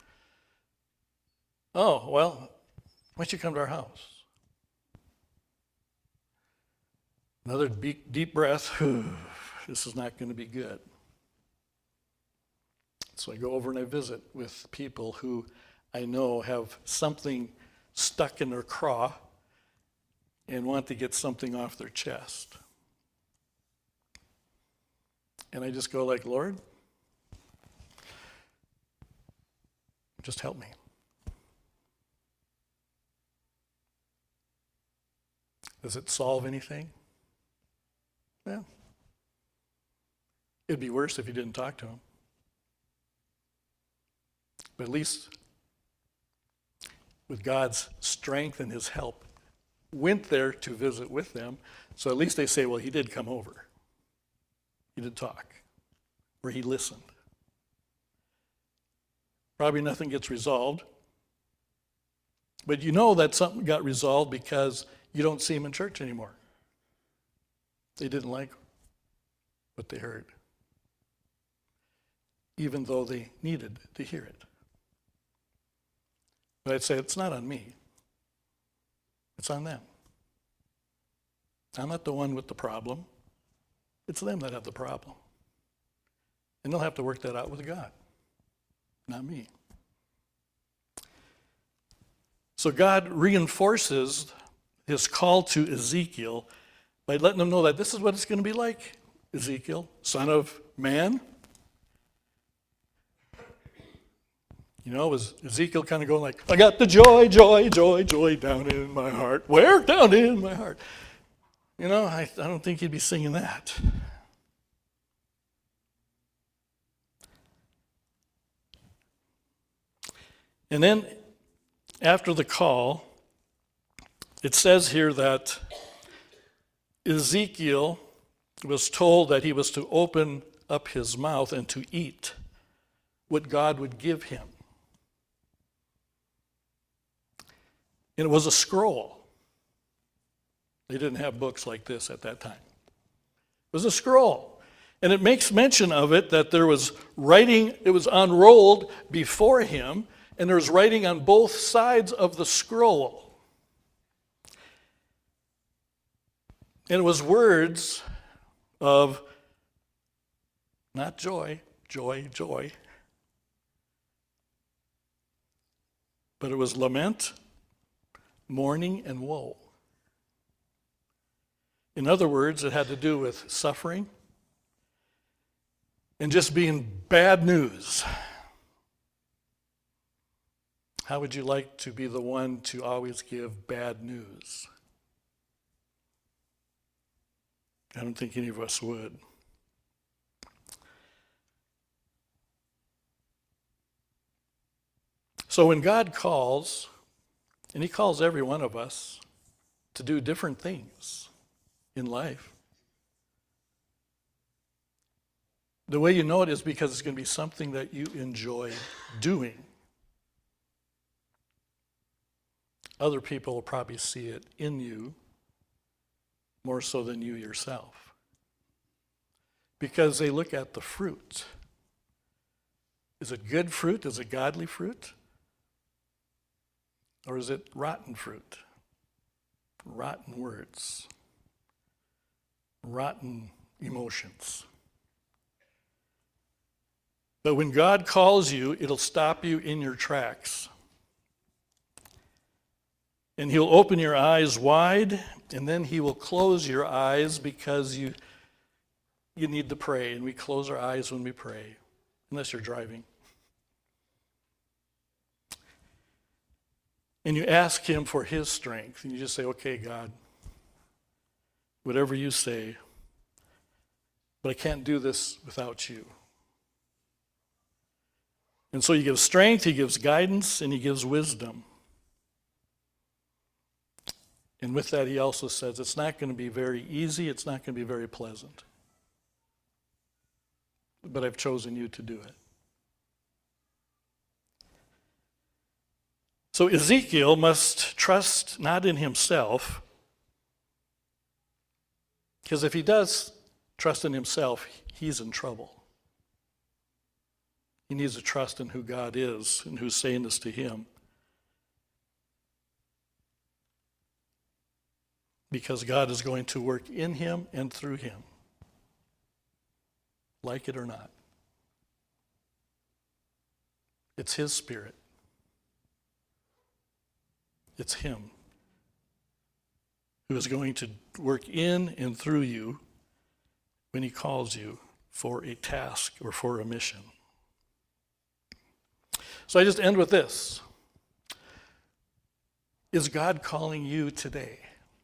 Oh, well, why don't you come to our house? Another deep, deep breath. This is not going to be good. So I go over and I visit with people who I know have something stuck in their craw and want to get something off their chest. And I just go like, Lord, just help me. Does it solve anything? Well, it'd be worse if you didn't talk to him. But at least with God's strength and his help, went there to visit with them. So at least they say, well, he did come over. He did talk, or he listened. Probably nothing gets resolved. But you know that something got resolved because you don't see him in church anymore. They didn't like what they heard, even though they needed to hear it. But I'd say it's not on me. It's on them. I'm not the one with the problem. It's them that have the problem. And they'll have to work that out with God, not me. So God reinforces his call to Ezekiel by letting them know that this is what it's going to be like, Ezekiel, son of man. You know, was Ezekiel kind of going like, I got the joy, joy, joy, joy down in my heart. Where? Down in my heart. You know, I, I don't think he'd be singing that. And then after the call, it says here that Ezekiel was told that he was to open up his mouth and to eat what God would give him. And it was a scroll. They didn't have books like this at that time. It was a scroll. And it makes mention of it that there was writing, it was unrolled before him, and there was writing on both sides of the scroll. And it was words of not joy, joy, joy, but it was lament, mourning, and woe. In other words, it had to do with suffering and just being bad news. How would you like to be the one to always give bad news? I don't think any of us would. So when God calls, and he calls every one of us to do different things in life, The way you know it is because it's going to be something that you enjoy doing. Other people will probably see it in you more so than you yourself, because they look at the fruit. Is it good fruit? Is it godly fruit? Or is it rotten fruit? Rotten words. Rotten emotions. But when God calls you, it'll stop you in your tracks. And he'll open your eyes wide, and then he will close your eyes because you, you need to pray. And we close our eyes when we pray, unless you're driving. And you ask him for his strength. And you just say, okay, God, whatever you say, but I can't do this without you. And so he gives strength, he gives guidance, and he gives wisdom. And with that, he also says it's not going to be very easy, it's not going to be very pleasant. But I've chosen you to do it. So Ezekiel must trust not in himself, because if he does trust in himself, he's in trouble. He needs to trust in who God is and who's saying this to him. Because God is going to work in him and through him, like it or not. It's his Spirit. It's him who is going to work in and through you when he calls you for a task or for a mission. So I just end with this. Is God calling you today?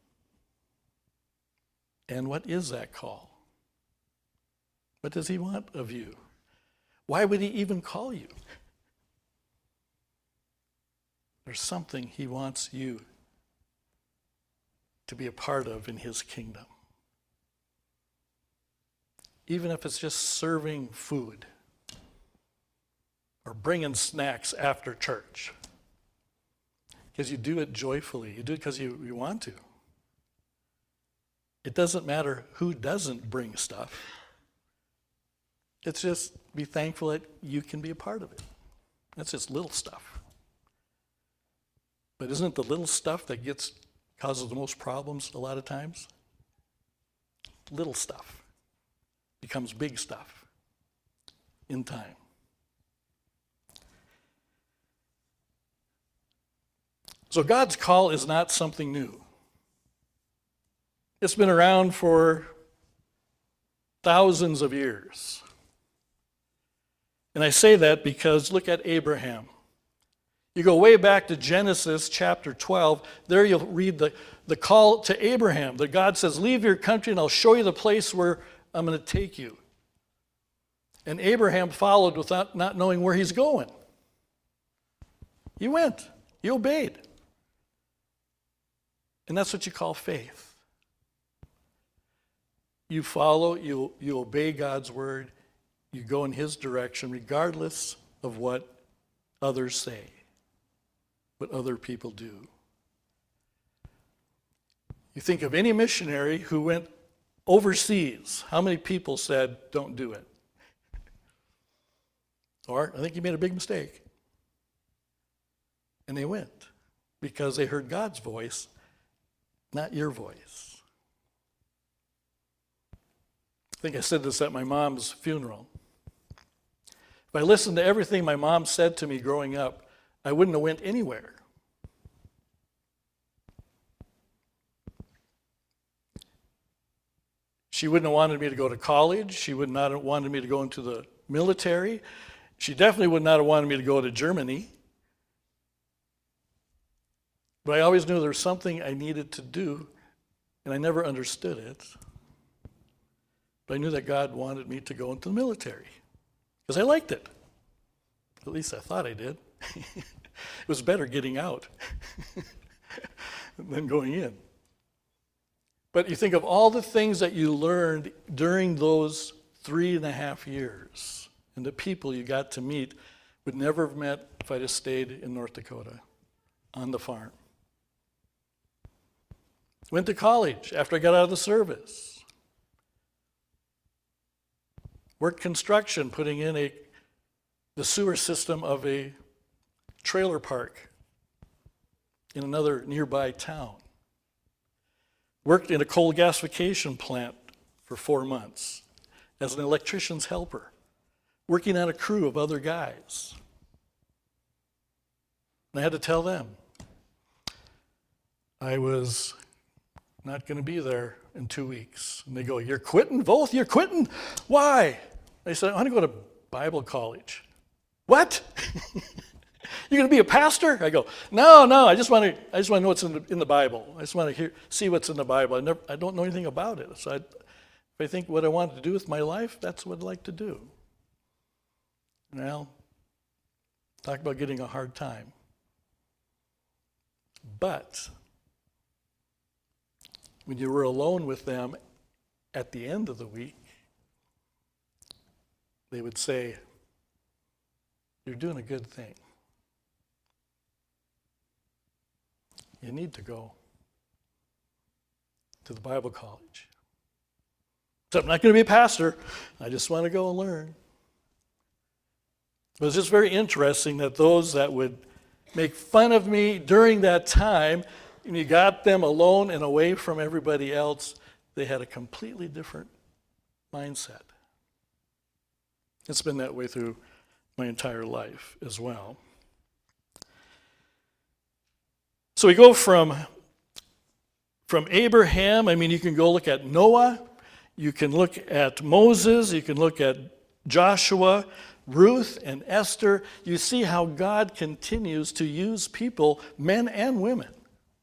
And what is that call? What does he want of you? Why would he even call you? There's something he wants you to be a part of in his kingdom. Even if it's just serving food or bringing snacks after church. Because you do it joyfully. You do it because you, you want to. It doesn't matter who doesn't bring stuff. It's just be thankful that you can be a part of it. That's just little stuff. But isn't it the little stuff that gets causes the most problems a lot of times? Little stuff becomes big stuff in time. So God's call is not something new. It's been around for thousands of years. And I say that because look at Abraham. You go way back to Genesis chapter twelve. There you'll read the, the call to Abraham. That God says, leave your country and I'll show you the place where I'm going to take you. And Abraham followed without not knowing where he's going. He went. He obeyed. And that's what you call faith. You follow, you, you obey God's word, you go in his direction regardless of what others say, what other people do. You think of any missionary who went overseas, how many people said, don't do it? Or, I think you made a big mistake. And they went because they heard God's voice, not your voice. I think I said this at my mom's funeral. If I listened to everything my mom said to me growing up, I wouldn't have went anywhere. She wouldn't have wanted me to go to college. She would not have wanted me to go into the military. She definitely would not have wanted me to go to Germany. But I always knew there was something I needed to do, and I never understood it. But I knew that God wanted me to go into the military because I liked it. At least I thought I did. It was better getting out than going in. But you think of all the things that you learned during those three and a half years. And the people you got to meet would never have met if I just stayed in North Dakota on the farm. Went to college after I got out of the service. Worked construction, putting in a the sewer system of a trailer park in another nearby town. Worked in a coal gasification plant for four months as an electrician's helper, working on a crew of other guys. And I had to tell them I was not going to be there in two weeks. And they go, "You're quitting, Volth? You're quitting? Why?" I said, "I want to go to Bible college." "What? You're going to be a pastor?" I go, "No, no. I just want to. I just want to know what's in the, in the Bible. I just want to hear, see what's in the Bible. I never. I don't know anything about it. So I, if I think what I wanted to do with my life, that's what I'd like to do." Well, talk about getting a hard time. But when you were alone with them at the end of the week, they would say, "You're doing a good thing. You need to go to the Bible college." So I'm not going to be a pastor. I just want to go and learn. It was just very interesting that those that would make fun of me during that time, and you got them alone and away from everybody else, they had a completely different mindset. It's been that way through my entire life as well. So we go from, from Abraham. I mean, you can go look at Noah, you can look at Moses, you can look at Joshua, Ruth, and Esther. You see how God continues to use people, men and women,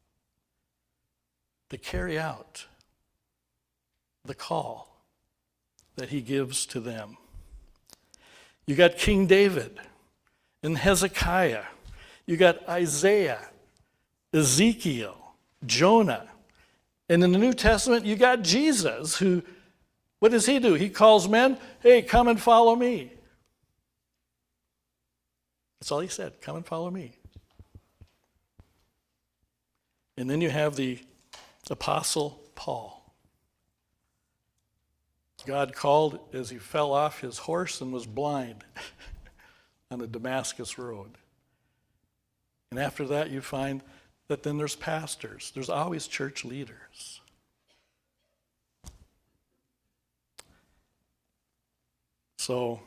to carry out the call that he gives to them. You got King David and Hezekiah. You got Isaiah, Ezekiel, Jonah. And in the New Testament, you got Jesus, who, what does he do? He calls men, "Hey, come and follow me." That's all he said, "Come and follow me." And then you have the Apostle Paul. God called as he fell off his horse and was blind on the Damascus road. And after that, you find that then there's pastors. There's always church leaders. So,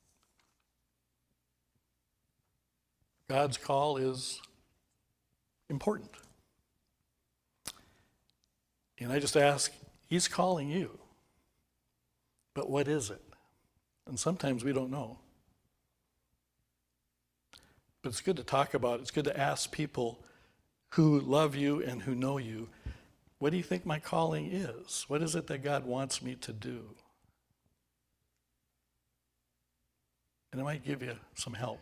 God's call is important. And I just ask, he's calling you. But what is it? And sometimes we don't know. But it's good to talk about it. It's good to ask people who love you and who know you, what do you think my calling is? What is it that God wants me to do? And it might give you some help.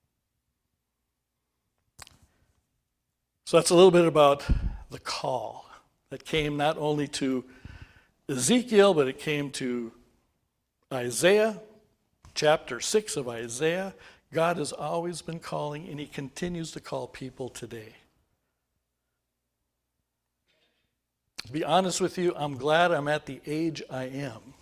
So that's a little bit about the call that came not only to Ezekiel, but it came to Isaiah, chapter six of Isaiah. God has always been calling, and he continues to call people today. To be honest with you, I'm glad I'm at the age I am.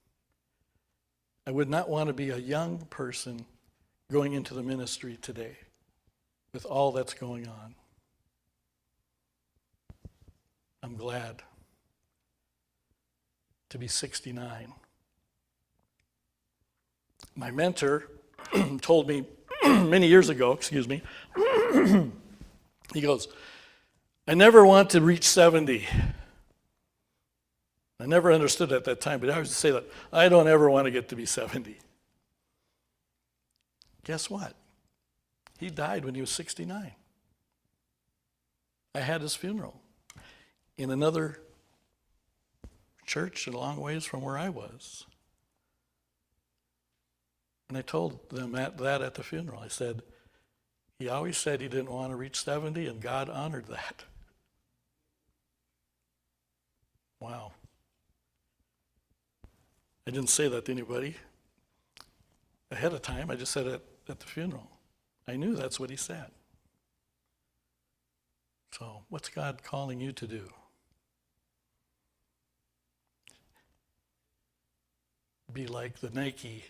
I would not want to be a young person going into the ministry today with all that's going on. I'm glad to be sixty-nine. My mentor told me many years ago, excuse me, he goes, "I never want to reach seventy. I never understood at that time, but I used to say that, "I don't ever want to get to be seventy. Guess what? He died when he was sixty-nine. I had his funeral in another church a long ways from where I was. And I told them at, that at the funeral. I said, he always said he didn't want to reach seventy, and God honored that. Wow. I didn't say that to anybody ahead of time. I just said it at the funeral. I knew that's what he said. So what's God calling you to do? Be like the Nike,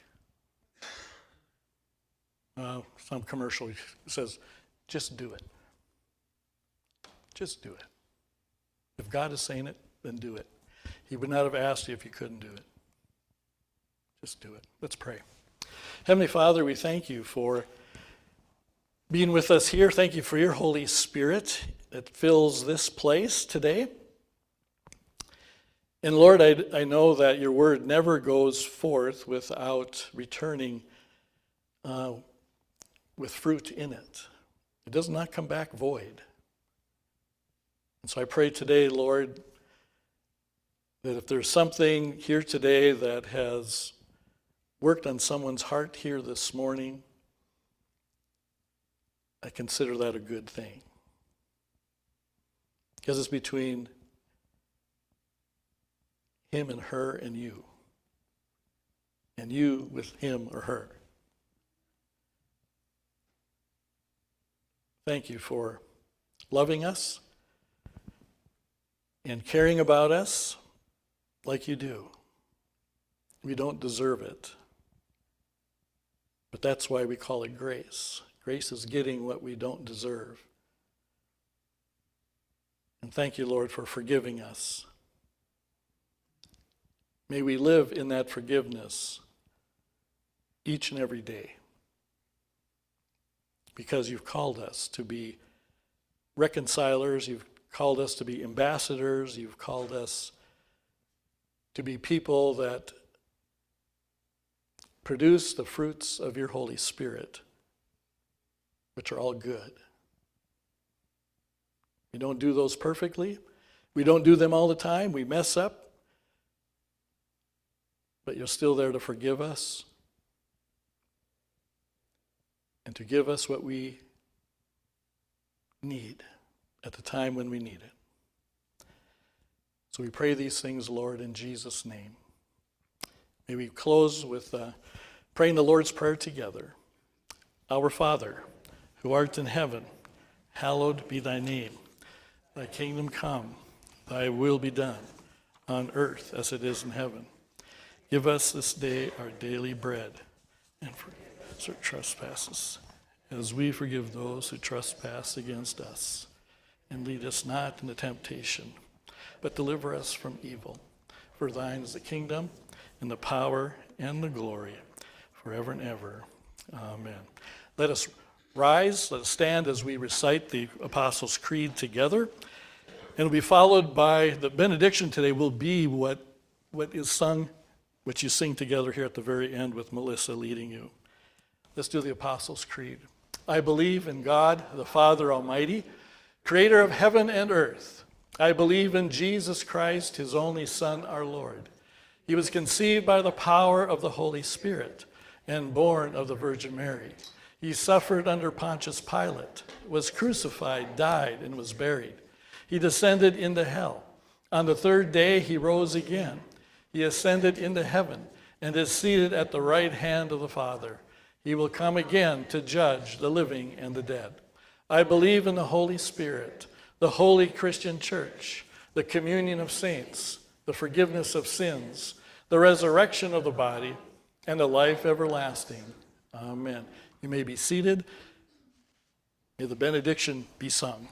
uh, some commercial says, just do it. Just do it. If God is saying it, then do it. He would not have asked you if you couldn't do it. Just do it. Let's pray. Heavenly Father, we thank you for being with us here. Thank you for your Holy Spirit that fills this place today. And Lord, I, I know that your word never goes forth without returning uh, with fruit in it. It does not come back void. And so I pray today, Lord, that if there's something here today that has worked on someone's heart here this morning, I consider that a good thing. Because it's between him and her and you. And you with him or her. Thank you for loving us and caring about us like you do. We don't deserve it. But that's why we call it grace. Grace is getting what we don't deserve. And thank you, Lord, for forgiving us. May we live in that forgiveness each and every day. Because you've called us to be reconcilers, you've called us to be ambassadors, you've called us to be people that produce the fruits of your Holy Spirit, which are all good. We don't do those perfectly. We don't do them all the time. We mess up. But you're still there to forgive us and to give us what we need at the time when we need it. So we pray these things, Lord, in Jesus' name. May we close with uh, praying the Lord's Prayer together. Our Father, who art in heaven, hallowed be thy name. Thy kingdom come, thy will be done, on earth as it is in heaven. Give us this day our daily bread, and forgive us our trespasses, as we forgive those who trespass against us. And lead us not into temptation, but deliver us from evil. For thine is the kingdom, and the power, and the glory, forever and ever. Amen. Let us rise, let us stand as we recite the Apostles' Creed together. And it'll be followed by, the benediction today will be what, what is sung, which you sing together here at the very end with Melissa leading you. Let's do the Apostles' Creed. I believe in God, the Father Almighty, creator of heaven and earth. I believe in Jesus Christ, his only Son, our Lord. He was conceived by the power of the Holy Spirit and born of the Virgin Mary. He suffered under Pontius Pilate, was crucified, died, and was buried. He descended into hell. On the third day he rose again. He ascended into heaven and is seated at the right hand of the Father. He will come again to judge the living and the dead. I believe in the Holy Spirit, the holy Christian church, the communion of saints, the forgiveness of sins, the resurrection of the body, and the life everlasting. Amen. You may be seated. May the benediction be sung.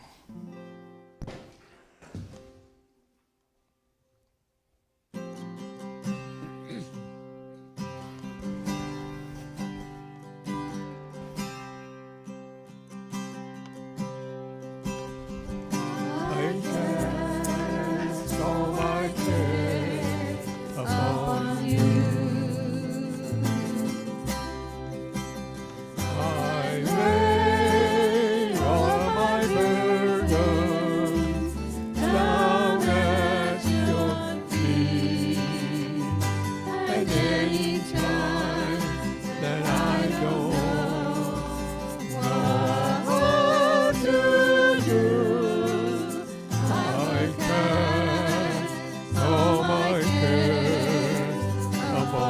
Upon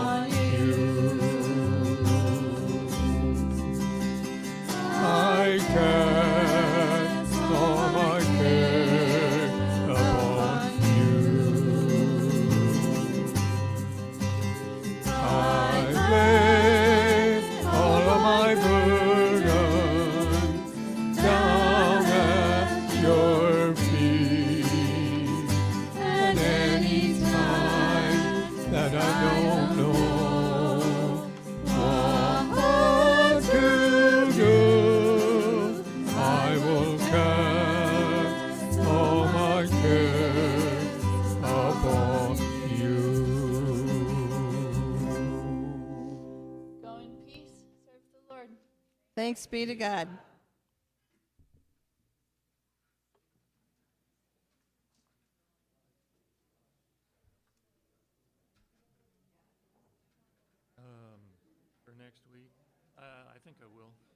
Thanks be to God. Um, for next week, uh, I think I will.